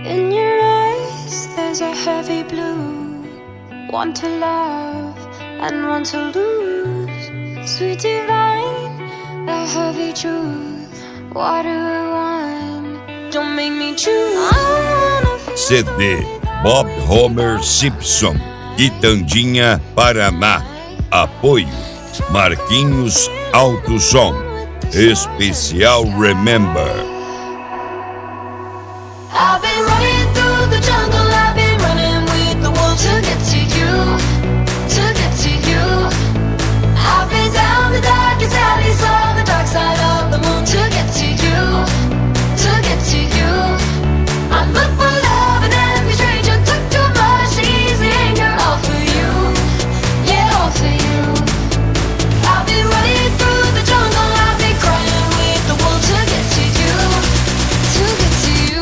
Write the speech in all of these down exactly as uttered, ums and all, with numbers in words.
In your eyes there's a heavy blue, one to love and one to lose. Sweet divine, the heavy truth, water or wine, don't make me choose. I wanna feel C D Bob Homer Simpson, Quitandinha, Paraná. Apoio Marquinhos Alto Som. Especial Remember. I've been running through the jungle, I've been running with the wolves to get to you, to get to you. I've been down the darkest alley, saw the dark side of the moon to get to you, to get to you. I look for love and every stranger took too much easy anger, all for you, yeah, all for you. I've been running through the jungle, I've been crying with the wolves to get to you, to get to you.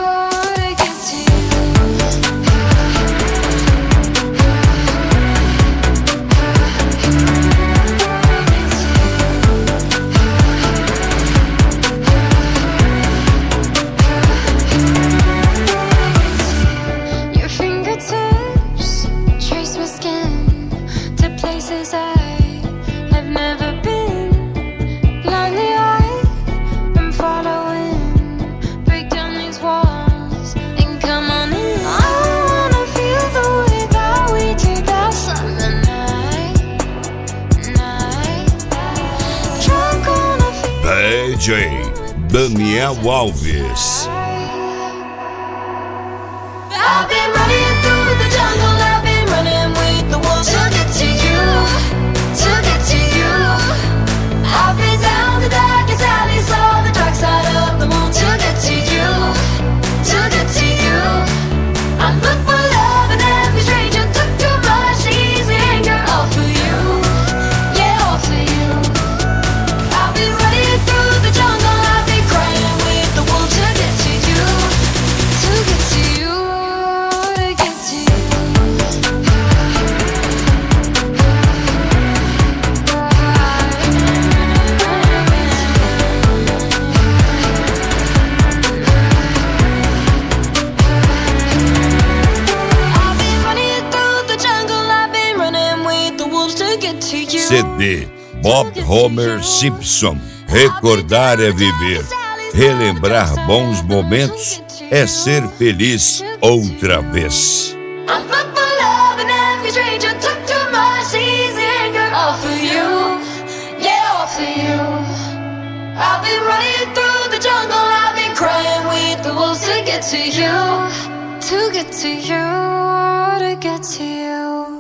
Your fingertips trace my skin to places I have never been. Blindly I am following. Break down these walls and come on in. I wanna feel the way that we did that summer night, night. Drunk on a D J Daniel Alves. I've been running through the jungle, I've been running with the wolves to get to you, to get to you. I've been down the darkest alley, saw the dark side of the moon to get to you, to get to you. I look for love and every stranger took too much easy anger, all for you, yeah, all for you. I've been running through the jungle, I've been crying with the wolves to get to you, to get to you, to get to you. I've been running through the jungle, I've been running with the wolves to get to you. C D Bob Homer Simpson. Recordar é viver. Relembrar bons momentos é ser feliz outra vez. I look for love and every stranger took too much easy anger, all for you, yeah, all for you. I've been running through the jungle, I've been crying with the wolves to get to you, to get to you, to get to you.